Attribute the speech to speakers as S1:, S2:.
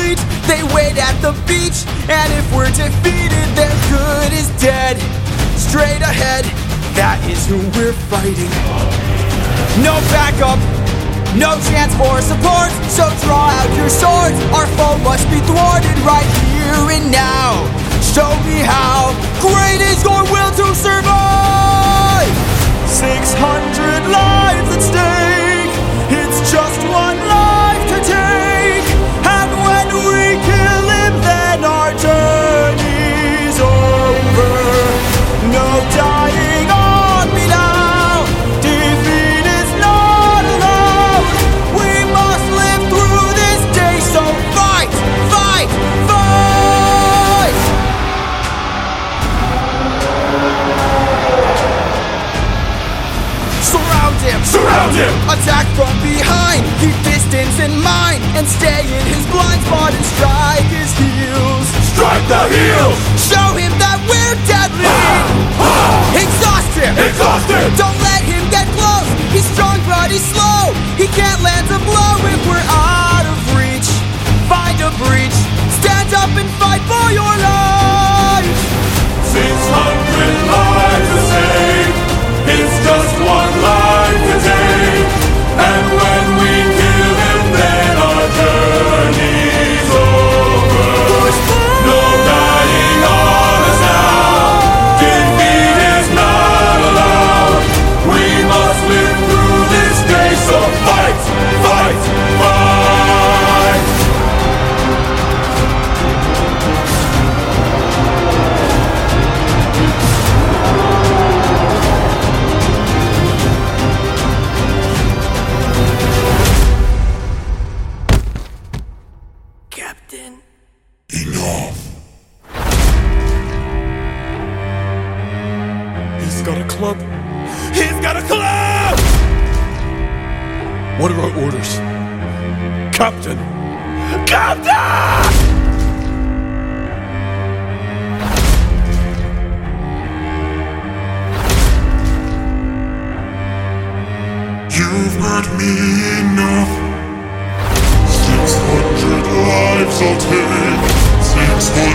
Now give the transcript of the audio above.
S1: fleet. They wait at the beach, and if we're defeated, their good is dead. Straight ahead, that is who we're fighting. No backup, no chance for support, so draw out your swords. Our foe must be thwarted right here and now. Show me how great is your will to survive. 600 lives at stake, it's just one life to take. And when we kill him, then our journey's over. No dying on me now, defeat is not allowed. We must live through this day, so fight, fight, fight! Surround him! Attack from behind, keep distance in mind, and stay in his blind spot and strike his heels.
S2: Strike the heels!
S1: Show him that we're deadly! Exhaust him!
S2: Exhaust him!
S1: Don't let him get close! He's strong but he's slow! He can't land a blow if we're out of reach. Find a breach, stand up and fight for your life!
S2: 600 lives to save, it's just one life to take. And when we kill him, then our journey's over. No dying on us now, defeat is not allowed. We must live through this day, so fight, fight, fight!
S1: Captain.
S2: Enough.
S3: He's got a club. He's got a club! What are our orders? Captain! Captain!
S2: You've heard me enough. 600 lives I'll take. 600